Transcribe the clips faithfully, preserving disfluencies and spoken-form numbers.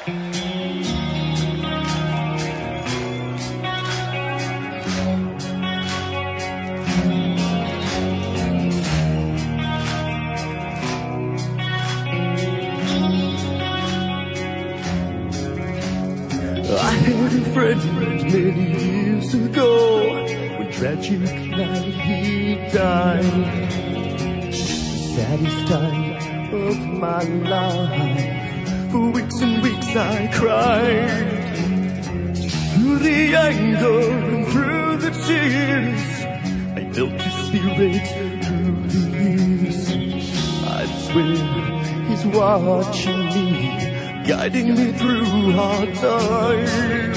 I had a friend many years ago. One tragic night he died. Saddest time of my life. For weeks and weeks I cried. Through the anger and through the tears, I felt his spirit through the years. I swear he's watching me, guiding me through hard times.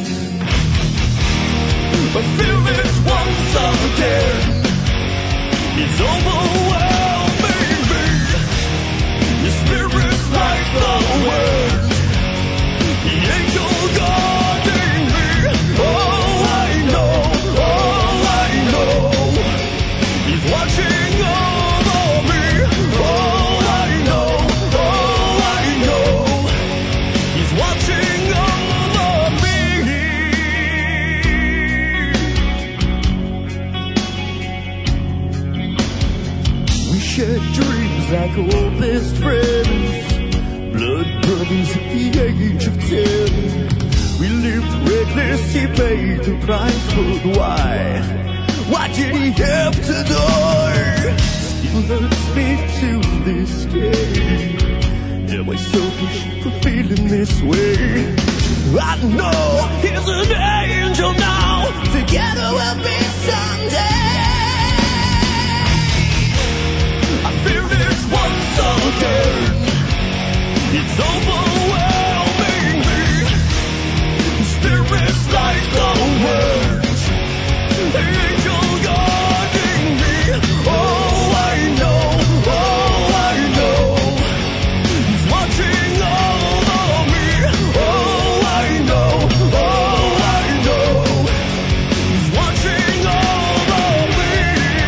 I feel this once again. It's overwhelming me. Your spirit's like the wind, the angel guarding me. Oh, I know, oh, I know, he's watching over me. Oh, I know, oh, I know, he's watching over me. We shared dreams like old best friends. Blood brothers at the age of ten. We lived reckless, he paid the price, but why? Why did he have to die? Still hurts me to this day. Am I selfish for feeling this way? I know he's an angel now. Together we'll be someday. I feel this once again. It's overwhelming me. The spirit's like the wind, the angel guarding me. Oh, I know, oh, I know, he's watching over me. Oh, I know, oh, I know, he's watching over me.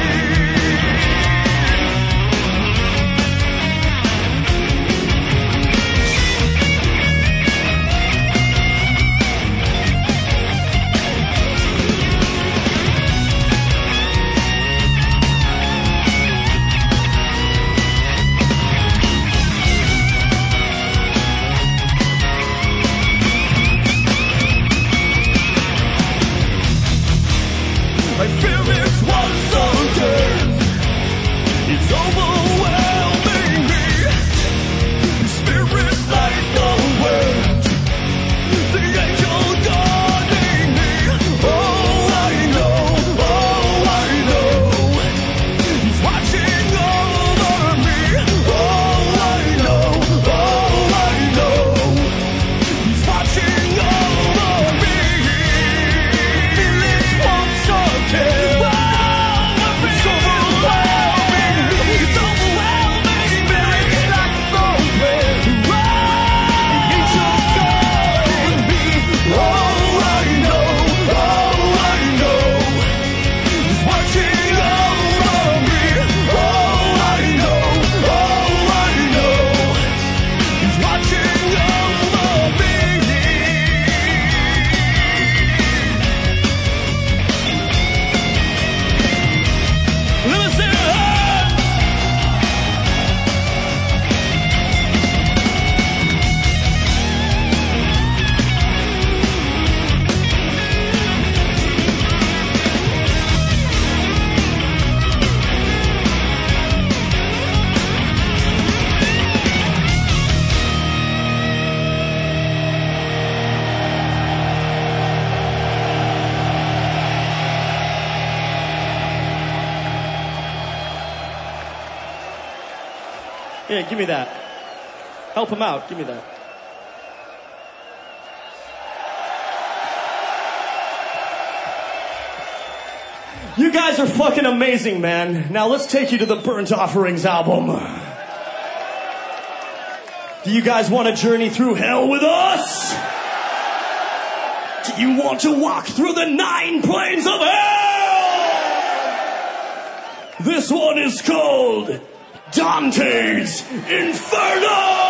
I feel this once again. It's overwhelming me. The spirit's like the wind, the angel guarding me. Oh, I know, oh, I know, he's watching over me. Oh, I know, oh, I know, he's watching over me. Feel it once again. It's overwhelming me. It's overwhelming me. It's like the wind. The angel guarding me. Oh, I know, oh, I know, he's watching over me. Oh, I know, oh, I know, he's watching over me. Let me see your hands. Yeah, give me that. Help him out. Give me that. You guys are fucking amazing, man. Now let's take you to the Burnt Offerings album. Do you guys want to journey through hell with us? Do you want to walk through the nine planes of hell? This one is called Dante's Inferno!